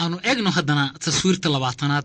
aanu eegno haddana taswiirta 20aad.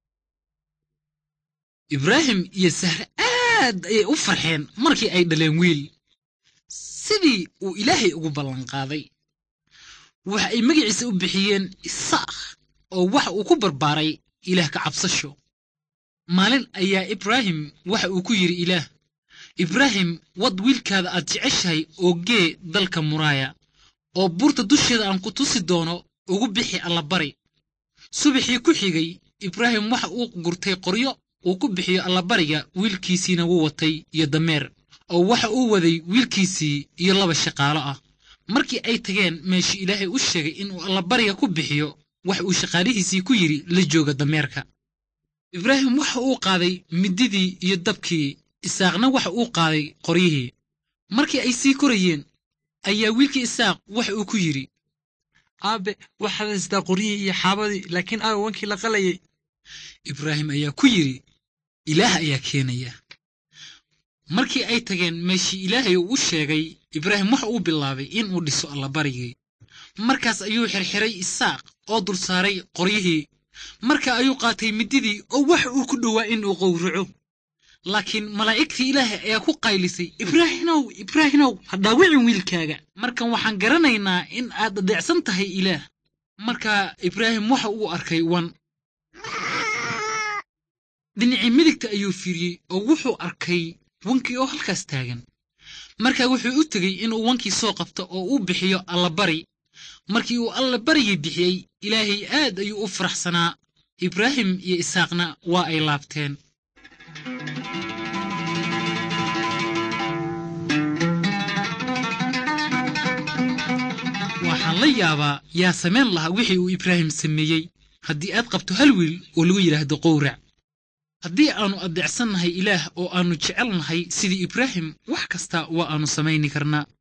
ibraahim iyo sahre aad ayay u farxeen markii ay dhaleen wiil sidii uu ilaahay ugu ballan qaaday. waxa ay magaciisa u bixiyeen isaaq oo waxa uu ku barbaaray ilaah ka cabsasho. maalin ayaa ibraahim waxa uu ku yiri ilaah, ibraahim wad wiilkaada aad jeceshahay oo gee dalka Muraaya oo buurta dusheeda aan ku tusi doono ugu bixi allabari. subaxii ku xigay ibraahim waxa uu gurtay qoryo uu ku bixiyo allabariga, wiilkiisiina wuu watay iyo dameer, oo waxa uu waday wiilkiisii iyo 2 shaqaalo ah. markii ay tageen meeshii ilaahay u sheegay inuu allabariga ku bixiyo, waxa uu shaqaalihiisii ku yiri la jooga dameerka. ibraahim waxa uu qaaday mididii iyo dabkii, isaaqna waxa uu qaaday qoryihii. markii ay sii korayeen ayaa wiilkii isaaq waxa uu ku yiri, aabe waxaad haystaa qoryihii iyo xaabadii, laakiin aabe wankii la qalayay. ibraahim ayaa ku yiri, ilaah ayaa keenaya. markii ay tageen meeshii ilaahay uu sheegay, ibraahim waxa uu bilaabay inuu dhiso allabarigii. markaas ayuu xirxiray isaaq oo dul saaray qoryihii. marka ayuu qaatay mididii oo waxa uu ku dhowaa inuu qowraco. laakiin malaa'igtii ilaahay ayaa ku qaylisay, ibraahimow ha dhaawicin wiilkaaga, markan waxaan garanaynaa in aad adeecsan tahay ilaah. marka ibraahim waxa uu arkay wan. dhinacii midigta ayuu fiiriyey oo wuxuu arkay wankii oo halkaas taagan. markaa wuxuu u tegey inuu wankii soo qabto oo uu bixiyo allabari. markii uu allabarigii bixiyey, ilaahay aad ayuu u faraxsanaa. ibraahim iyo isaaqna waa ay laabteen. waxaan la yaabaa yaa samayn lahaa wixii uu ibraahim sameeyey haddii aad qabto hal wiil oo lagu yidhaahdo qowrac. haddii aanu adeecsannahay ilaah oo aanu jecelnahay sidii ibraahim, wax kasta waa aanu samayni karnaa.